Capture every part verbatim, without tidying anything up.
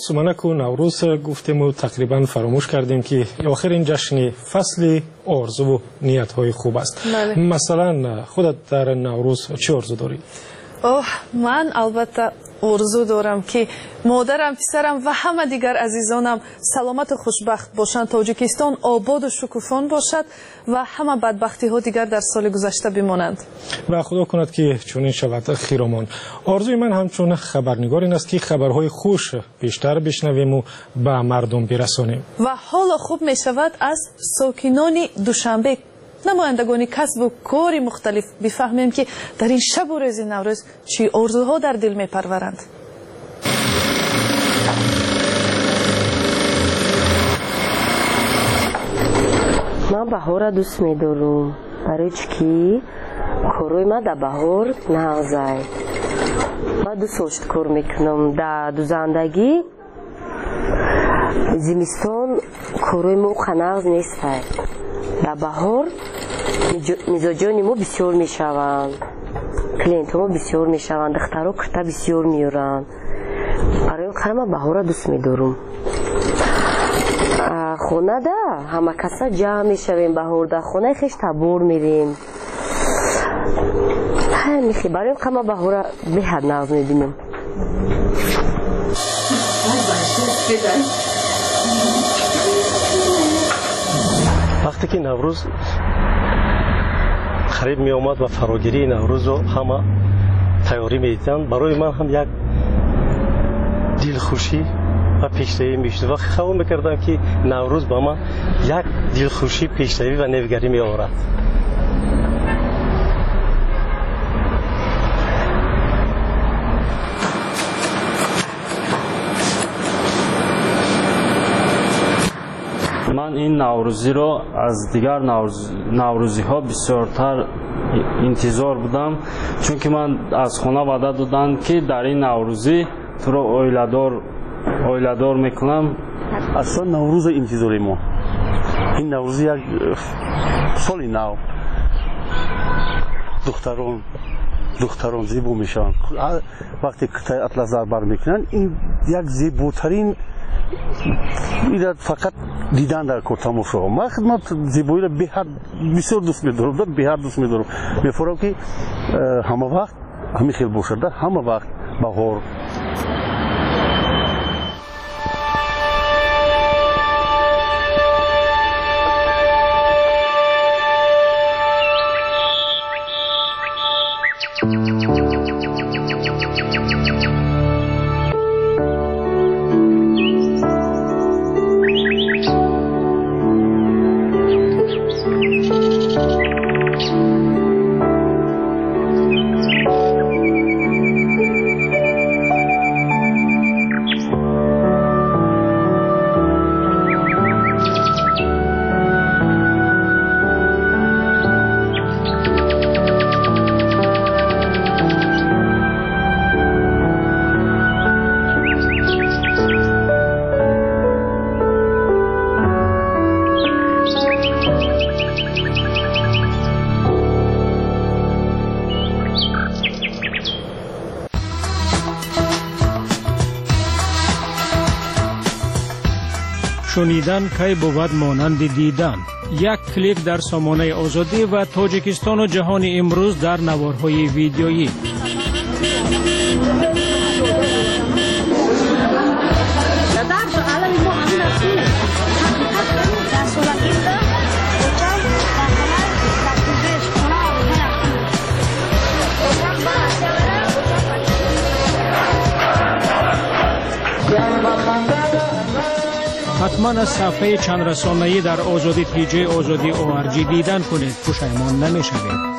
سمنک و نوروز گفتیم و تقریبا فراموش کردیم که آخر این جشن فصل آرزو و نیت های خوب است. بله. مثلا خودت در نوروز چه آرزو داری؟ اوه من البته آرزو دارم که مادرم، پسرم و همه دیگر عزیزانم سلامت و خوشبخت باشند، تاجیکستان آباد و شکوفان باشد و همه بدبختی ها دیگر در سال گذشته بمانند و خدا کند که چنین شود خیرمان. آرزوی من همچون خبرنگار این است که خبرهای خوش بیشتر بشنویم و به مردم برسانیم و حالا خوب می شود از ساکنان دوشنبه، نمایندگان کسب و کاری مختلف بفهمیم که در این شب و روز نوروز چی آرزوها در دل می پرورند. من بهار را دوست می دارم برای چی کاروی من در بهار نغزاید. من دوست اشت کار میکنم در دو زندگی زمستان کاروی ما نغز نیست. در بهار مزاجان ما بسیار می شوند، کلینت ما بسیار می شوند، دخترها کرتا بسیار میارند. برای این خیلی من بهار را دوست می دارم. خونه ده همه کسا جمع می شویم بهار ده خونه خیش تبور میریم. میخی برای این خیلی من بهار را به حد نغز می بینم. وقتی که نوروز قریب می آمد و فراگیری نوروز رو همه تیاری می دیدن، برای من هم یک دلخوشی و پیشروی می شد و خیال می کردم که نوروز با من یک دلخوشی، پیشروی و نوگری می آورد. من این نوروزی رو از دیگر نوروز... نوروزی ها بسیارتر انتظار بودم، چون که من از خونه وعده دادن که در این نوروزی تو رو اویلادار اویلادار میکنم. اصلا نوروز انتظاری ما این نوروزی یک سال نو دختران دختران زیبا میشن. وقتی کتای اطلس در بر میکنن این یک زیباترین اینا فقط دیدن در کورتامو شو. من خدمت زیبایی را به هر بسیار دوست می‌دارم، در به هر دوست می‌دارم. می‌فهمم که همه وقت همین خیلی باشه، در همه وقت بهار. شنیدن کی بود مانند دیدن. یک کلیک در سامانه آزادی و تاجیکستان و جهان امروز در نوارهای ویدیویی. حتما از صفحه چند رسانه‌ای در آزادی تی جی آزادی او آر جی دیدن کنید، پشیمان نمی‌شوید.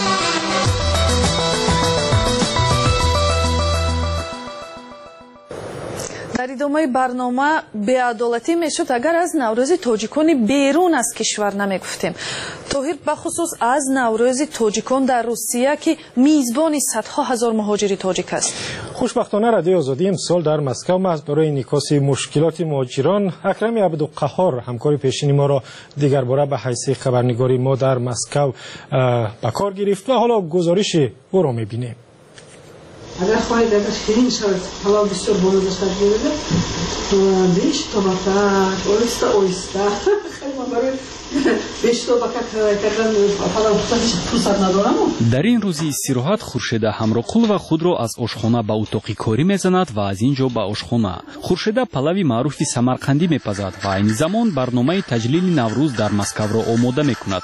در ادامه برنامه بی‌عدالتی میشد اگر از نوروز تاجیکان بیرون از کشور نمیگفتیم. طاهر بخصوص از نوروز تاجیکان در روسیه که میزبان صدها هزار مهاجر تاجیک است. خوشبختانه رادیو آزادی امسال در مسکو محض برای انعکاس مشکلات مهاجران اکرم عبدالقهار همکار پیشین ما را دیگر باره به حیث خبرنگاری ما در مسکو به کار گرفت و حالا گزارش او را می‌بینیم. اگر خواهید اگر شیرین شود پلاو بسیار بالا داشته بگیرید بیش توماتک اویستا اویستا خیلی من برای بیش توماتک کردن پلاو دوست ندارم. در این روزی استراحت خورشیده ҳамроқулова худро аз ошхона ба утоқи корӣ мезанад ва аз ин ҷо ба ошхона. хуршеда палави маъруфи самарқандӣ мепазад ва айни замон барномаи таҷлили наврӯз дар Москваро омода мекунад.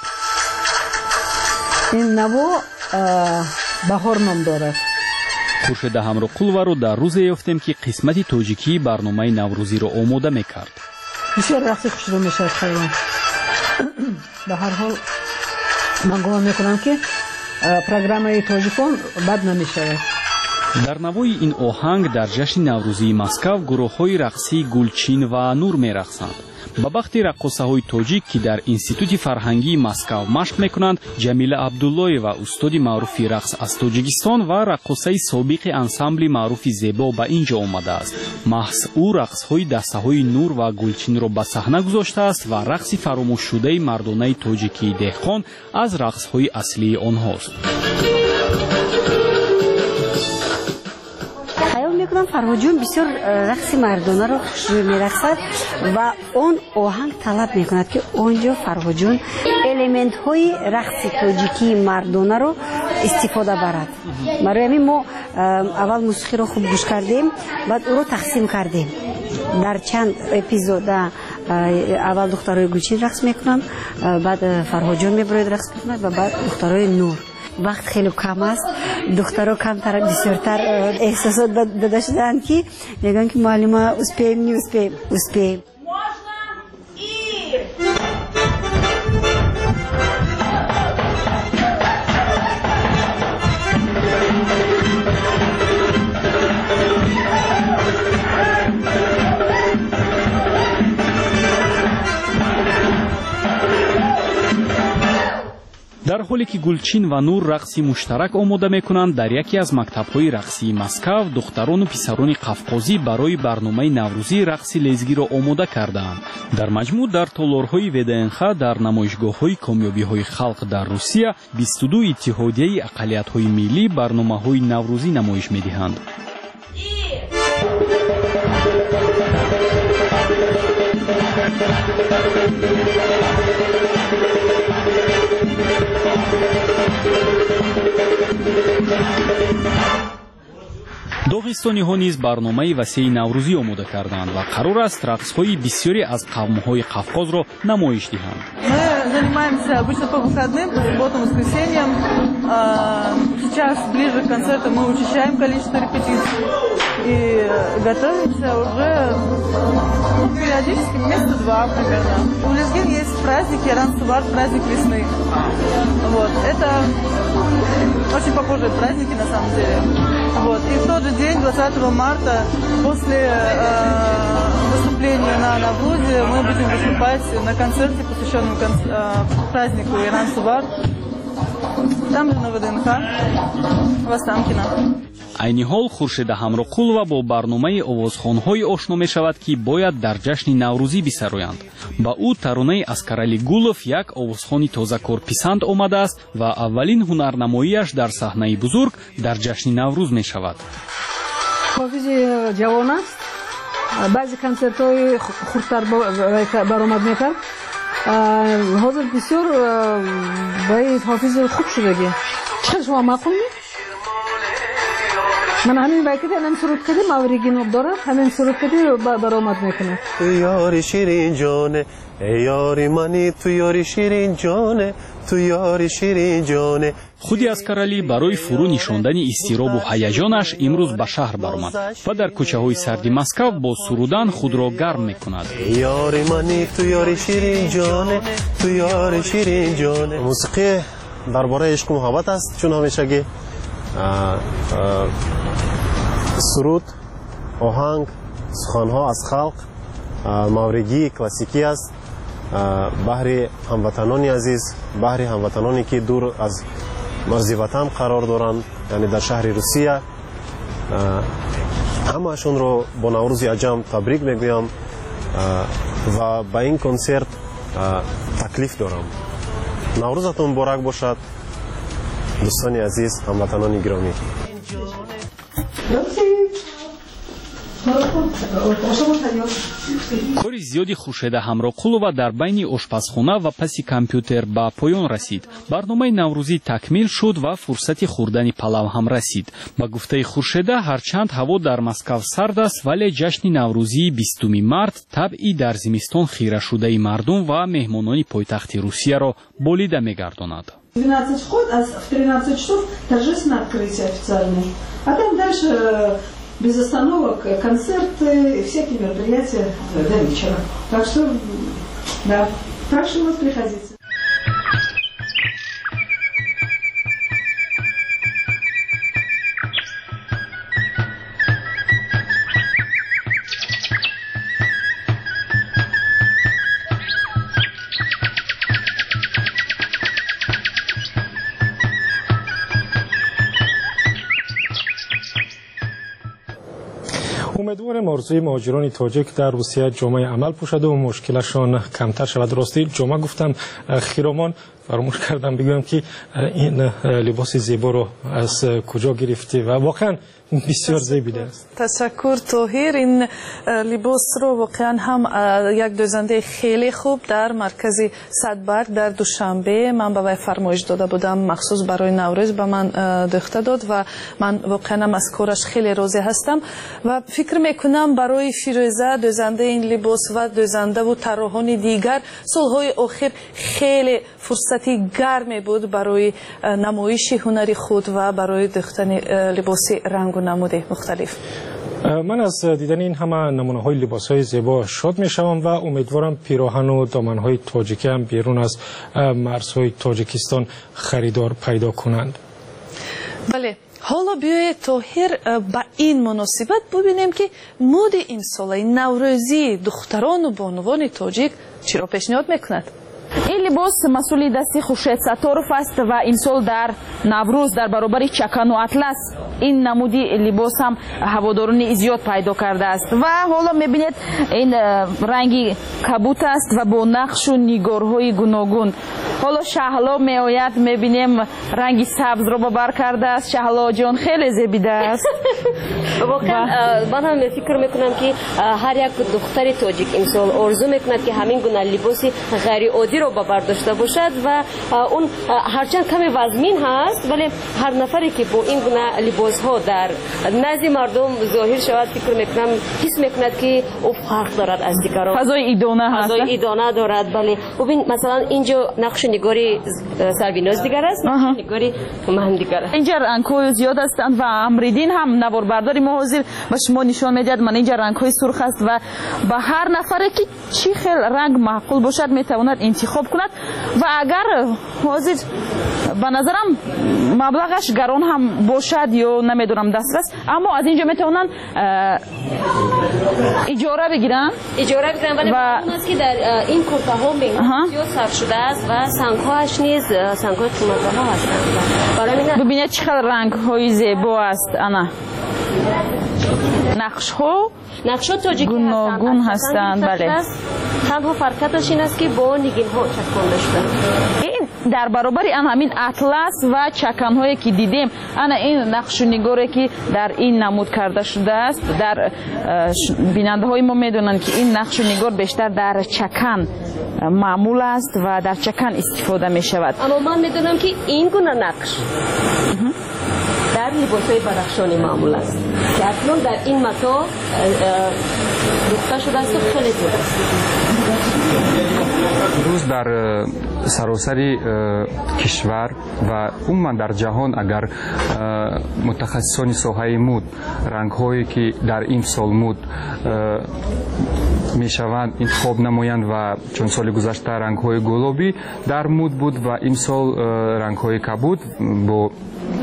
ин наво баҳор ном дорад. хуршеда ҳамроқулованро дар рӯзе ёфтем ки қисмати тоҷикии барномаи наврӯзиро омода мекард. бисёр рақси хушрӯ мешавад хайвон. ба ҳар ҳол ман гумон мекунам ки программаи тоҷикон бад намешавад. дар навои ин оҳанг дар ҷашни наврӯзии Москав гурӯҳҳои рақсии Гулчин ва Нур мерақсанд. ба бахти раққосаҳои тоҷик ки дар Институти фарҳангии Москав машқ мекунанд, Ҷамила Абдуллоева устоди маъруфи рақс аз Тоҷикистон ва раққосаи собиқи ансамбли маъруфи Зебо ба ин ҷо омадааст. маҳз ӯ рақсҳои дастаҳои Нур ва Гулчинро ба саҳна гузоштааст ва рақси фаромӯшшудаи мардонаи тоҷикии деҳқон аз рақсҳои аслии онҳост. Фарҳоҷон бисёр рақси мардонаро хушрӯй мерақсад ва он оҳанг талаб мекунад ки онҷо Фарҳоҷон элементҳои рақси тоҷикии мардонаро истифода барад. барои ҳамин мо аввал мусиқиро хуб гӯш кардем, баъд ӯро тақсим кардем дар чанд эпизода. аввал духтарои Гулчин рақс мекунанд, баъд Фарҳоҷон мебарояд рақс мекунад ва баъд духтарои Нур. вақт хеле кам аст, духтаро камтар бисёртар эҳсосот дада шудаанд ки мегӯянд ки муаллима успеем не успеем успеем. дар ҳоле ки Гулчин ва Нур рақси муштарак омода мекунанд, дар яке аз мактабҳои рақсии Москав духтарону писарони қавқозӣ барои барномаи наврӯзӣ рақси лезгиро омода кардаанд. дар маҷмӯъ дар толорҳои ВДНХ дар намоишгоҳҳои комёбиҳои халқ дар Русия бисту ду иттиҳодияи ақалиятҳои миллӣ барномаҳои наврӯзӣ намоиш медиҳанд. доғистониҳо низ барномаи васеи наврӯзӣ омода карданд ва қарор аст рақсҳои бисёре аз қавмҳои Қавқозро намоиш диҳанд. Мы занимаемся обычно по выходным, по субботам, воскресеньям. Сейчас ближе к концерту мы учащаем количество репетиций и готовимся уже ну, периодически месяца два примерно. У лезгин есть праздник Яран-Сувар, праздник весны. Вот. Это очень похожие праздники на самом деле. Вот. И в тот же день, двадцатого марта, после э, выступления на Наврузе, мы будем выступать на концерте, посвященном кон э, празднику Яран-Сувар. Там же на ВДНХ, в Останкино. айни ҳол Хуршеда ҳамроқулова бо барномаи овозхонҳое ошно мешавад ки бояд дар ҷашни наврӯзӣ бисароянд. ба ӯ таронаи Аскарали Гулов як овозхони тозакорписанд омадааст ва аввалин ҳунарнамоияш дар саҳнаи бузург дар ҷашни наврӯз мешавад. ҳофизи ҷавон аст, баъзе консертҳои хурдтар баромад мекард. ҳозир бисёр ба ҳофизи хуб шудагӣ. чиқадр шумо маъқул не? من همین وقتی هم سرود کردیم ماورگینو داره همین سرود کردیم برآمد میکنه. تو یاری شیرین جانه ای یاری منی تو یاری شیرین جانه تو یاری شیرین جانه. худи Аскаралӣ барои фурӯ нишондани изтиробу ҳаяҷонаш имрӯз ба шаҳр баромад ва дар кӯчаҳои сарди Москав бо сурудан худро гарм мекунад. ёри мани ту ёри ширин ҷоне ту ёри ширин ҷоне. мусиқӣ дар бораи ишқу муҳаббат аст, чун ҳамешагӣ суруд, оҳанг, суханҳо аз халқ мавригии классикӣ аст. баҳри ҳамватанони азиз, баҳри ҳамватаноне ки дур аз марзи ватан қарор доранд, яъне дар шаҳри Русия, ҳамаашонро бо Наврӯзи аҷам табрик мегӯям ва ба ин консерт таклиф дорам. наврӯзатон муборак бошад, дӯстони азиз, ҳамватанони гиромӣ. کاری زیادی خورشید همراقولова در بین آشپزخانه و پس کامپیوتر به پایان رسید. برنامه نوروزی تکمیل شد و فرصت خوردن پلو هم رسید. با گفته خورشید هرچند هوا در مسکو سرد است ولی جشن نوروزی بیستم مارت طبعی در زمستان خیره شده مردم و مهمانان پایتخت روسیه را بالیده می‌گرداند. двенадцать вход, а в тринадцать часов торжественное открытие официальное. А там дальше без остановок концерты, всякие мероприятия до вечера. Так что, да, так что вот приходите. امیدوارم آرزوی مهاجران تاجیک در روسیه جامعه عمل پوشد و مشکلشان کمتر شود. راستی جامعه گفتم خیرامان فراموش کردم بگویم که این لباس زیبا رو از کجا گرفتی و واقعا بسیار زیبا است. تشکر طاهر. این لباس رو واقعا هم یک دوزنده خیلی خوب در مرکز صدبرگ در دوشنبه من به وی فرمایش داده بودم، مخصوص برای نوروز به من دوخته داد و من واقعا از کارش خیلی راضی هستم و فکر میکنم برای فیروزه دوزنده این لباس و دوزنده و طراحان دیگر سالهای اخیر خیلی فرصتی گرمی بود برای نمایش هنری خود و برای دوختن لباس رنگ و نمود مختلف. من از دیدن این همه نمونه های لباس های زیبا شاد می شوم و امیدوارم پیراهن و دامن های تاجیکی هم بیرون از مرزهای تاجیکستان خریدار پیدا کنند. بله، حالا بیایید طاهر با این مناسبت ببینیم که مود این سال نوروزی دختران و بانوان تاجیک چرا پیشنهاد میکند. این لباس مسئولی دستی خورشید ستارف است و این سال در نوروز در برابر چکن و اطلس این نمودی لباس هم هواداران زیاد پیدا کرده است و حالا میبینید این رنگی کبوت است و با نقش و نگارهای گوناگون. حالا شهلا میآید میبینیم رنگی سبز رو بر کرده است. شهلا جان خیلی زیبیده است. واقعا من هم فکر میکنم که هر یک دختر تاجیک این سال آرزو میکند که همین گونه لباسی غیر عادی رو بر داشته باشد و اون هرچند کمی وزمین هست ولی هر نفری که با این گونه لباس ها در نزد مردم ظاهر شود فکر میکنم حس میکند که او فرق دارد از دیگران. فضای ایدانه هست. فضای ایدانه دارد. بله ببین مثلا اینجا نقش نگاری سرویناز دیگر است، نقش نگاری من دیگر است. اینجا رنگ‌های زیاد هستند و امریدین هم نوار برداری محاضر و شما نشان میدهد من اینجا رنگ‌های سرخ است و با هر نفری که چی خیل رنگ معقول باشد میتواند انتخاب کند و اگر حاضر به نظرم مبلغش گران هم باشد یا نمیدونم دسترس اما از اینجا میتونن اجاره بگیرن اجاره بگیرن ولی معلوم است که در این کرته ها زیاد صرف شده است و سنگ هاش نیز سنگ های قیمت ها هستند. ببینید چقدر رنگ های زیبا است. انا نقش ها نقش ها تاجیکی گوناگون هستند. بله تنها فرقش این است که با نگین ها چکانده شده. این در برابر آن همین اطلس و چکن هایی که دیدیم انا این نقش و نگاری که در این نمود کرده شده است در بیننده های ما میدونند که این نقش و نگار بیشتر در چکن معمول است و در چکن استفاده می شود. اما من میدونم که این گونه نقش در لباس‌های بدخشانی معمول است که اکنون در این مکان دوخته شده است و خیلی زیاد است. روز در سراسر کشور و عموما در جهان اگر متخصصان ساحه مود رنگ‌هایی که در این سال مود میشوند انتخاب نمایند و چون سال گذشته رنگ‌های گلابی در مود بود و این سال رنگ‌های کبود با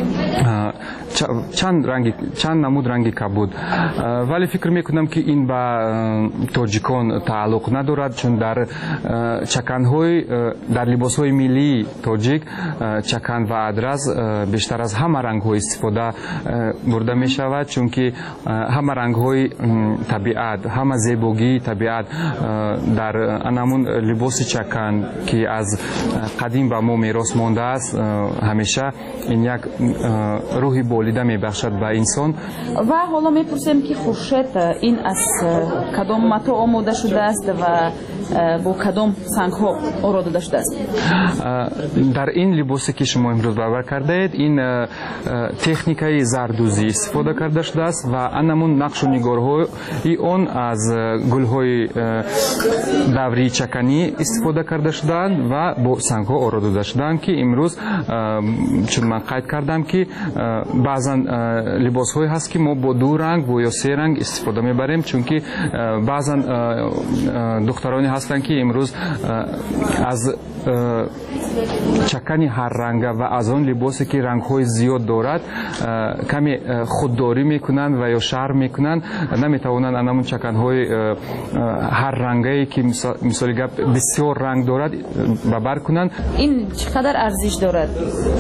چند رنگی چند نمود رنگی کبود ولی فکر میکنم که این به تاجیکان تعلق ندارد چون در چکن‌های در لباس‌های ملی تاجیک چکن و ادرز بیشتر از همه رنگ‌های استفاده برده میشود چون که همه رنگ‌های طبیعت همه زیبایی طبیعت در انمون لباس چکن که از قدیم به ما میراث مانده است همیشه این یک روحی ҷолида мебахшад ба инсон. ва ҳоло мепурсем ки хуршед ин аз кадом матоъ омода шудааст ва бо кадом сангҳо оро дода шудааст? дар ин либосе ки шумо имрӯз бавар кардаед, ин техникаи зардӯзӣ истифода карда шудааст ва анамун нақшу нигорҳои он аз гулҳои даврии чаканӣ истифода карда шудаанд ва бо сангҳо оро дода шудаанд ки имрӯз чун ман қайд кардам ки баъзан либосҳое ҳаст ки мо бо ду ранг бо ё се ранг истифода мебарем, чунки баъзан духтароне ҳастанд ки имрӯз аз чакани ҳарранга ва аз он либосе ки рангҳои зиёд дорад каме худдорӣ мекунанд ва ё шарм мекунанд, наметавонанд анамун чаканҳои ҳаррангае ки мисоли гап бисёр ранг дорад ба бар кунанд. ин чӣ қадар арзиш дорад?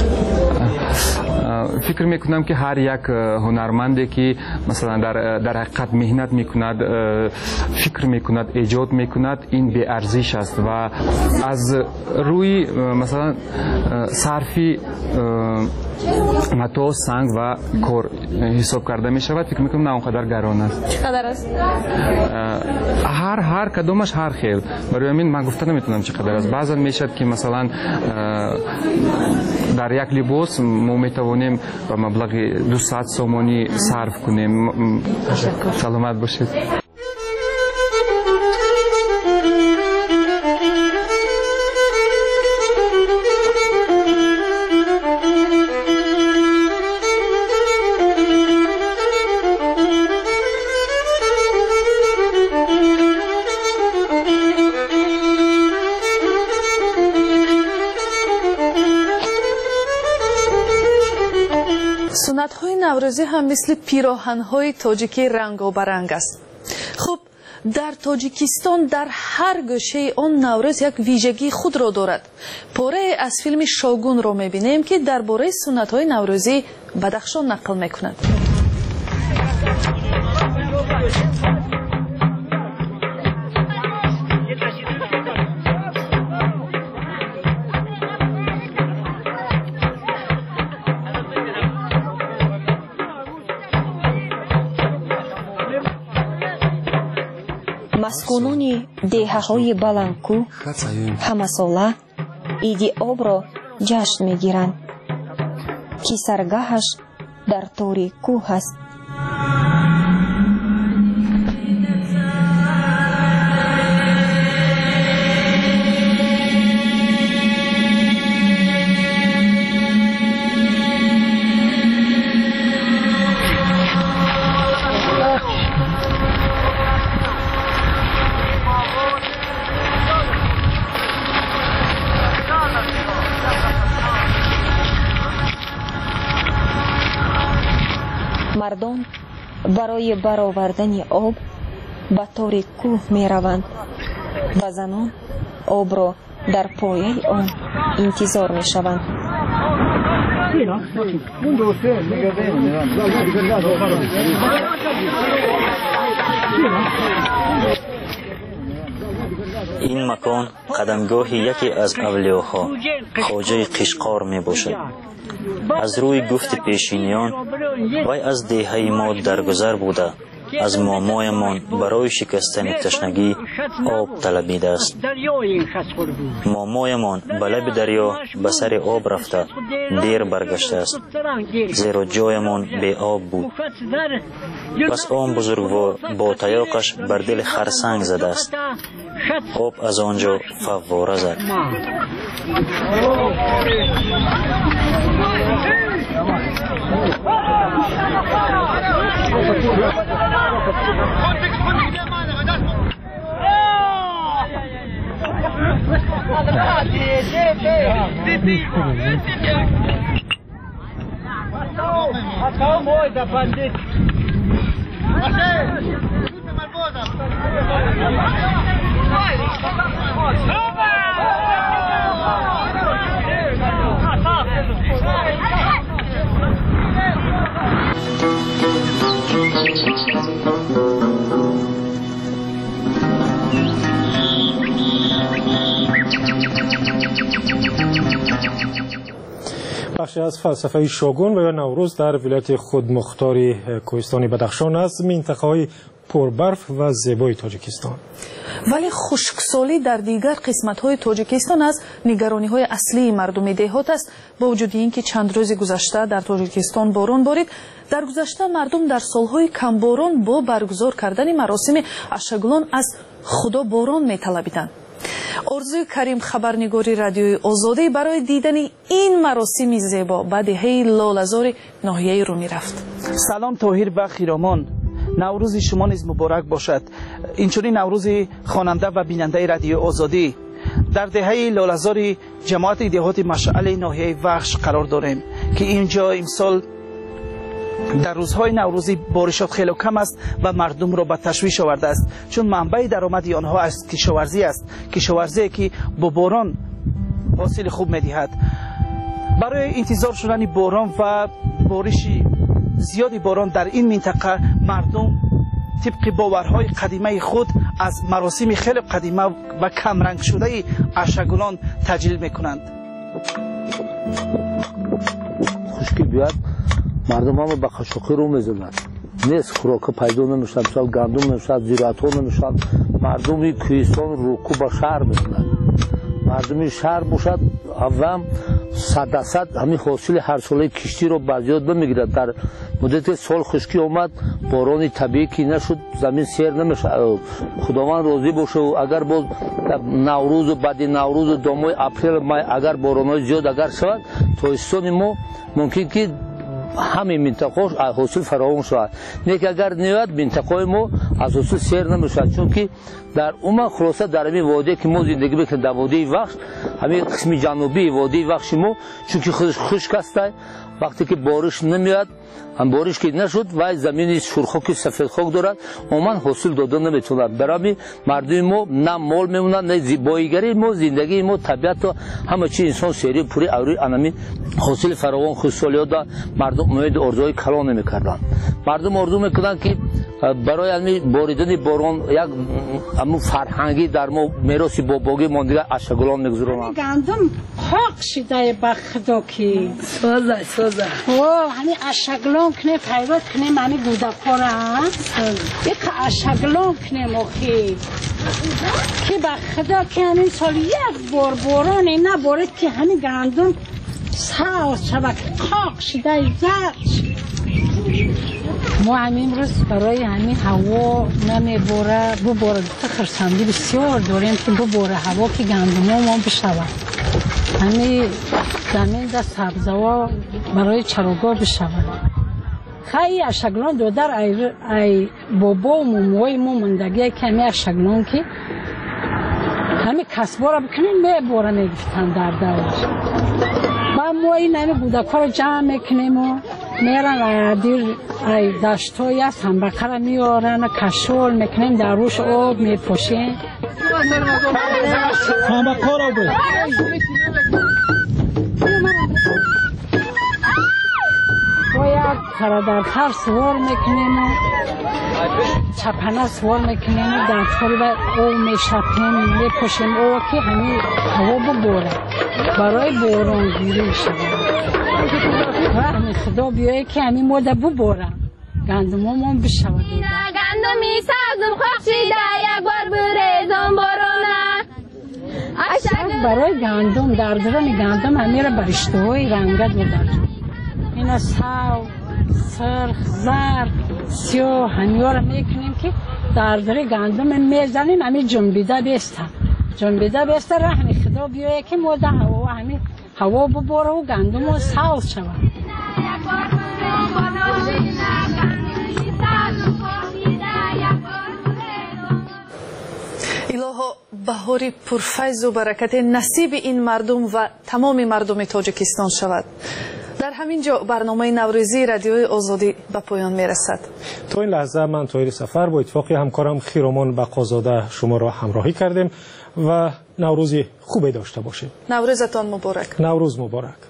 фикр мекунам ки ҳар як ҳунарманде ки масалан дар ҳақиқат меҳнат мекунад, фикр мекунад, эҷод мекунад, ин беарзиш аст ва аз рӯи масалан сарфи матоъ, санг ва кор ҳисоб карда мешавад. фикр мекунам на он қадар гарон аст. чӣ қадар аст? ҳар ҳар кадомаш ҳар хел. барои ҳамин ман гуфта наметавонам чӣ қадар аст. баъзан мешавад ки масалан дар як либос мо метавонем ба маблағи дусад сомонӣ сарф кунем. саломат бошед. суннатҳои наврӯзӣ ҳам мисли пироҳанҳои тоҷикӣ рангобаранг аст. хуб, дар тоҷикистон дар ҳар гӯшаи он наврӯз як вижагии худро дорад. порае аз филми шогунро мебинем ки дар бораи суннатҳои наврӯзӣ бадахшон нақл мекунад. маскунони деҳаҳои баландкӯҳ ҳамасола иди обро ҷашн мегиранд, ки саргаҳаш дар тори кӯҳ аст. мардон барои баровардани об ба тори кӯҳ мераванд ва занон обро дар пояи он интизор мешаванд. ин макон қадамгоҳи яке аз авлиёҳо, хоҷаи Қишқор мебошад. аз рӯи гуфти пешиниён вай аз деҳаи мо даргузар буда аз момоямон барои шикастани ташнагӣ об талабидааст. момоямон ба лаби дарьё ба сари об рафта дер баргаштааст, зеро ҷоямон беоб буд. пас он бузургвор бо таёқаш бар дили харсанг задааст. об аз он ҷо фаввора зад. بخش بخشی از فلسفه شوگون و یا نوروز در ولایت خودمختاری کوهستانی بدخشان از منطقه‌های پربرف و زیبای تاجیکستان. ولی خشکسالی در دیگر قسمت‌های تاجیکستان از نگرانی‌های اصلی مردم دهات است. با وجود اینکه چند روز گذشته در تاجیکستان باران بارید، در گذشته مردم در سال‌های کم باران با برگزار کردن مراسم اشگلان از خدا باران می‌طلبیدند. آرزوی کریم خبرنگاری رادیوی آزادی برای دیدن این مراسم زیبا به دهه لاله‌زار ناحیه رومی رفت. سلام طاهر و خیرامان، نوروز شما نیز مبارک باشد. اینچنین نوروز خواننده و بیننده رادیو آزادی در دهه لاله‌زار جماعت دهات مشعل ناحیه وخش قرار داریم که اینجا امسال در روزهای نوروزی بارشات خیلی کم است و مردم را به تشویش آورده است، چون منبع درآمد آنها از کشاورزی است، کشاورزی که با باران حاصل خوب می‌دهد. برای انتظار شدن باران و بارش زیادی باران در این منطقه مردم طبق باورهای قدیمی خود از مراسم خیلی قدیمی و کم رنگ شده اشگلان تجلیل میکنند. خشکی بیاد مردم هم به خشکی رو میزنند، نیست خوراک پیدا نمیشد، مثلا گندم نمیشد، زراعت ها نمیشد، مردم کوهستان روکو به شهر میزنند. مردم شهر باشد اول صد درصد همین حاصل هر ساله کشتی رو بازیات بمیگیرد. در مدت سال خشکی آمد، باران طبیعی که نشد، زمین سیر نمیشه. خداوند راضی باشه و اگر باز نوروز و بعد نوروز و دامای اپریل مای اگر باران‌های زیاد اگر شود، تابستان ما ممکن که همین منطقه حاصل فراوان شود. نه که اگر نیاد منطقه ما از حاصل سیر نمیشود، چون که در اون خلاصه در همین وادی که ما زندگی میکنیم در وادی وخش، همین قسم جنوبی وادی وخش ما چون که خشک است، وقتی که بارش نمیاد، هم بارش که نشد و زمین سرخ سفید خاک دارد، عموما حاصل دادن نمیتوند. برای مردم ما نه مال میمونند نه زیباییگری ما، زندگی ما، طبیعت و همه چی انسان سری پوری اوری انمی حاصل فراوان خوشحالیات مردم امید آرزوهای کلان نمیکردند. مردم آرزو میکردند که برای علمی باریدن باران یک امو فرهنگی در ما میراث باباگی ماندگار اشگلان میگذارند. گندم خاک شده به خدا کی سوزه سوزه او همین اشگلان کنه پیوت کنه منی گودکارا یک اشگلان کنه مخی که به خدا که همین سال یک بار باران نبارد که همین گندم ساز شبک خاک شده زرد. ما همین روز برای همین هوا نمیباره بباره خرسندی بسیار داریم که بباره هوا که گندم ما بشود، همین زمین در سبزوا برای چراگاه بشود. خیلی اشگلان دادر ای, ای بابا و موموهای ما مندگی که همین اشگلان که همین کسبا را بکنیم میباره میگفتن در دورش و ما این همین بودکا را جمع میکنیم و میرن دیر دشتایی است هم بقره میارن کشول میکنیم در روش آب میپوشیم هم بقار آب باید تردرتر سوار میکنیم و چپنه سوار میکنیم و در طول او میشپیم میپوشیم او که همین هوا بباره برای باران گیری شده و همین خدا بیایی که همین ماده بباره گندم ما بشود. گندم میسازم خواه شیده یک بار بریزم بارانه برای گندم در درون گندم همین را برشته های رنگت بدر این ساو سرخ زرد سیاه همین را میکنیم که در درون گندم میزنیم همین جنبیده بیسته جنبیده بیسته را همین خدا بیایی که ماده هوا همین هوا بباره و گندم و ساوز شود. الهو بهاری پرفیض و برکت نصیب این مردم و تمام مردم تاجیکستان شود. در همین جا برنامه نوروزی رادیوی آزادی به پایان میرسد. تا این لحظه من طاهر سفر با اتفاق همکارم خیرامان بقازاده شما را همراهی کردیم و نوروزی خوبی داشته باشید. نوروزتان مبارک. نوروز مبارک.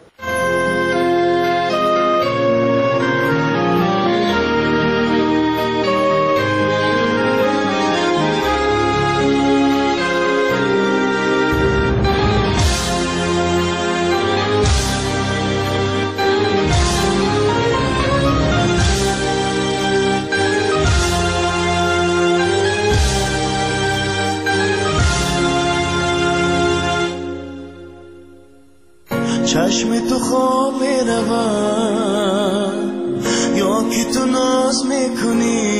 ناز میکنی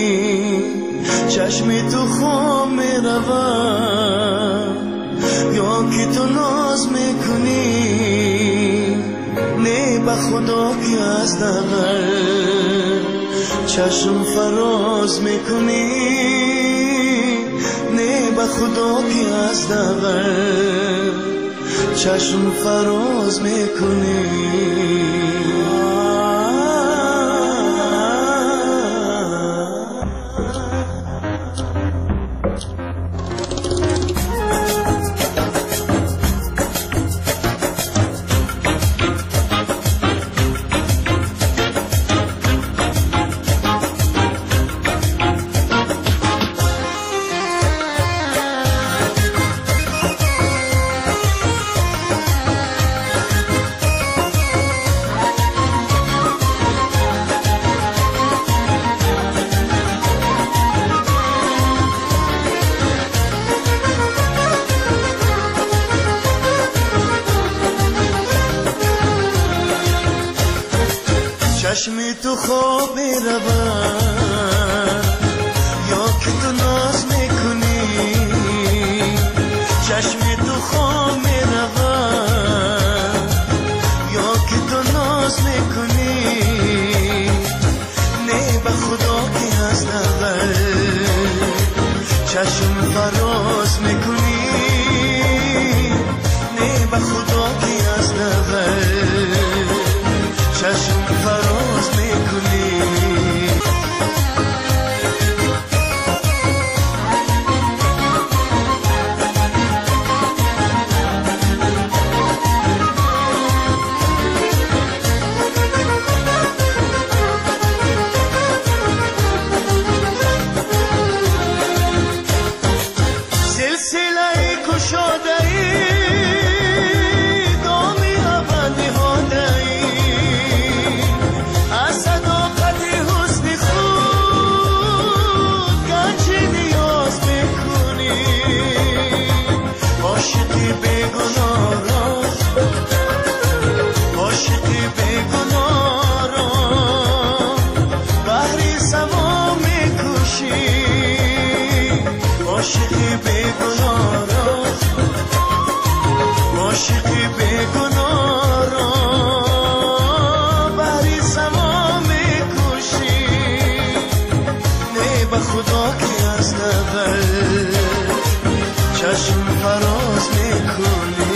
چشم تو خواب میرود یا که تو ناز میکنی نه به خدا که از دغل چشم فراز میکنی نه به خدا که از دغل چشم فراز میکنی چشم تو خواب میرود یا که تو ناز میکنی چشم تو خواب میرود یا که تو ناز میکنی نه به خدا که از دغل چشم فراز میکنی نه به خدا که از دغل چشم فراز میکنی سلسله کشاده‌ای دامی ابد نهاده‌ای از صداقت حسن خود گنج نیاز میکنی عاشقی بیگناه را عاشقی بیگناه را بحری سوا میکشی عاشقی بیگناه را عاشقی بیگناه را بحری سما میکشی نه به خدا که از دغل چشم فراز میکنی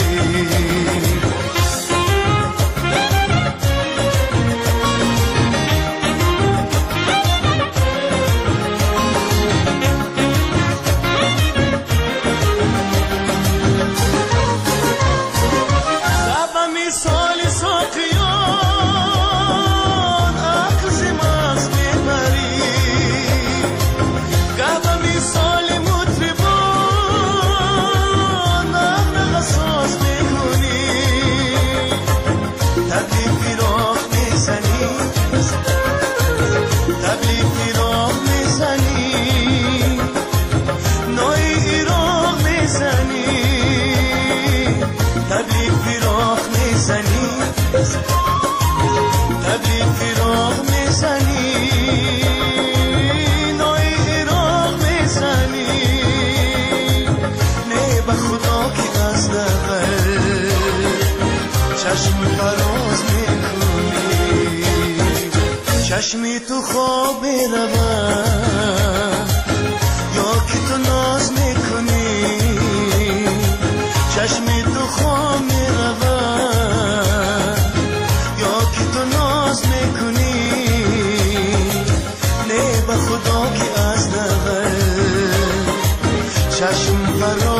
تبلیغ فراق میزنی نوع عراق میزنی نه به خدا که از دغل چشم فراز میکنی چشمی تو خواب میرود یا که تو ناز میکنی چشمی تو خواب میرود یا که تو ناز میکنی نه به خدا که از دغل چشم فرا